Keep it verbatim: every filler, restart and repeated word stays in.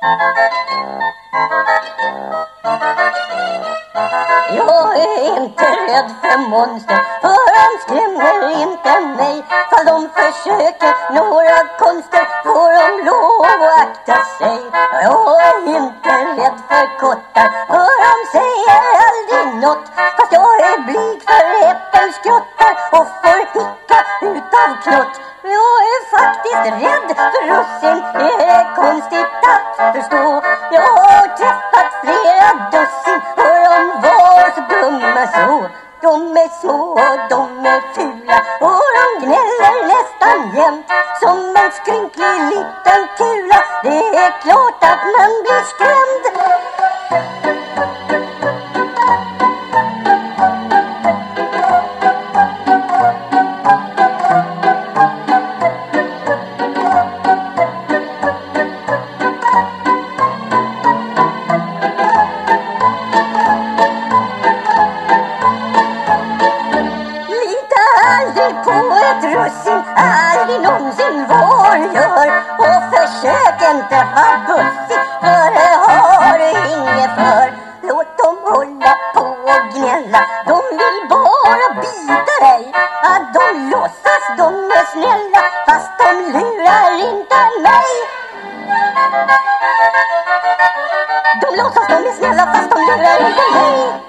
Jag är inte rädd för monster, för de skrämmer inte mig. Fall de försöker några konster får de lov att akta sig. Jag är inte rädd för kottar, för de säger aldrig något. Fast jag är blyg för äppelskottar och får hicka utav knott. Jag är faktiskt rädd för russin, det är konstigt att förstå. Jag har träffat flera dussin och de var så dumma så. De är små och de är fula och de gnäller nästan jämt som en skrynklig liten kula. Det är klart att man blir skrämd. Aldrig på ett russin, aldrig någonsin vad du gör. Och försök inte vara bussig, för det har du inget för. Låt dem hålla på och gnälla, de vill bara bita dig. Att de låtsas de är snälla, fast de lurar inte mig. De låtsas de är snälla, fast de lurar inte mig.